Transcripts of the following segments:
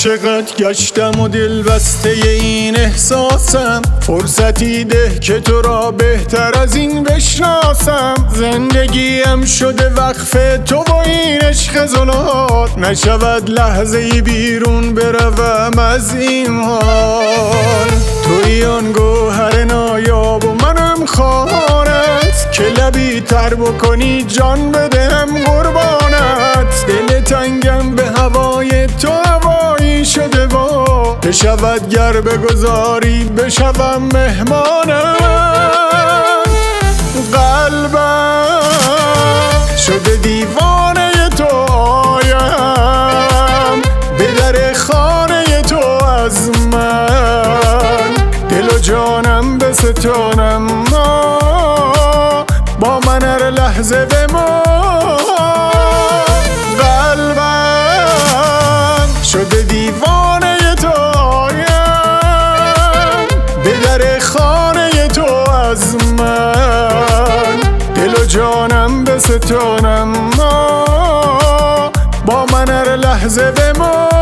عاشقت گشتم و دل بسته این احساسم، فرصتی ده که تو را بهتر از این بشناسم. زندگیم شده وقف تو و این عشق زلال، نشود لحظه ای بیرون بروم از این حال. توی آن گوهر نایاب و منم خانت، که لبی تر بکنی جان بدهم قربانت. دل تنگم به هوای تو هوایی شده و بشود گر بگذاری بشوم مهمانت. قلبم شده دیوانه تو آیم، به در خانه تو از من دل و جانم بستانم. با من هر لحظه بمان. قلبم شده دیوانه تو آیم، به در خانه تو از من دل و جانم بستانم. با من هر لحظه بمان.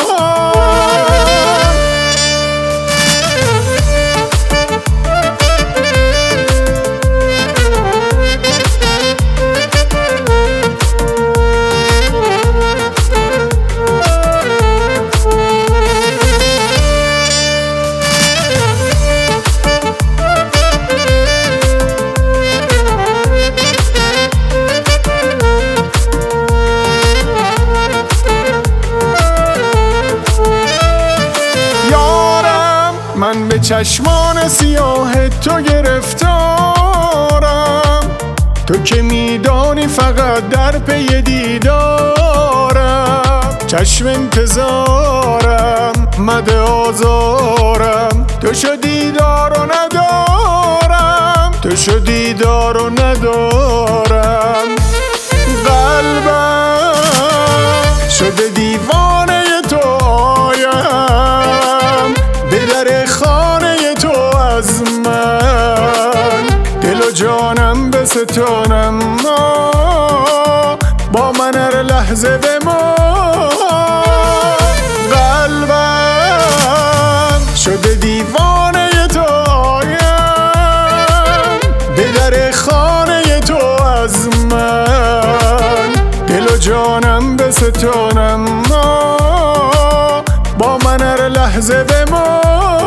من به چشمان سیاه تو گرفتارم، تو که میدانی فقط در پی دیدارم. چشم انتظارم مده آزارم، تو شدی دار و ندارم، تو شدی دار و ندارم. قلبم شده دیوانه تو آیم، به در خانه تو از من دل و جانم بستانم. با من هر لحظه بمان. قلبم شده دیوانه تو آیم، به در خانه تو از من دل و جانم بستانم. با من هر لحظه بمان.